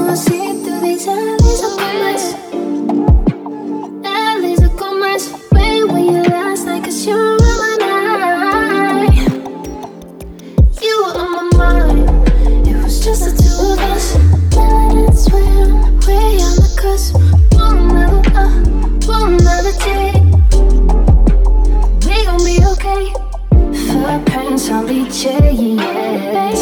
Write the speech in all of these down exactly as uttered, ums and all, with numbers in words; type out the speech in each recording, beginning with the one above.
wanna see through these alleys of commerce. Alleys of commerce. Where were you last night? Cause you're on my mind. You were on my mind. It was just the two of us. Melanin swim, way on the cusp. One another, uh, one another day. We gon' be okay. Footprints on beaches.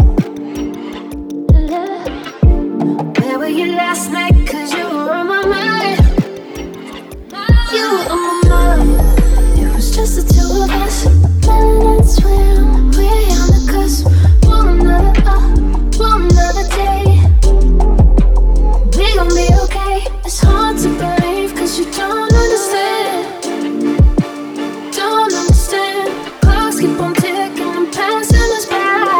Where were you last night? Cause you were on my mind. You were on my mind. It was just the two of us. Melanin swim, way on the cusp. One another, uh, one another day. We gon' be okay. It's hard to believe cause you don't understand. Don't understand. Clocks keep on ticking and passing us by.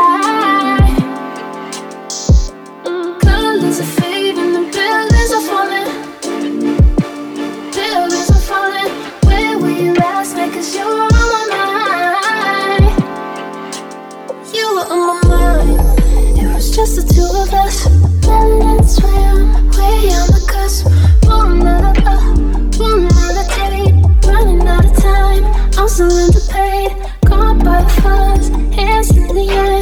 Colors are fading and buildings are falling. Buildings are falling. Where were you last night? Cause you were on my mind. You were on my mind. It was just the two of us. Melanin swim, way on the cusp. One another, uh, one another day. Running out of time, I'm still underpaid. Caught by the fuzz, hands in the air.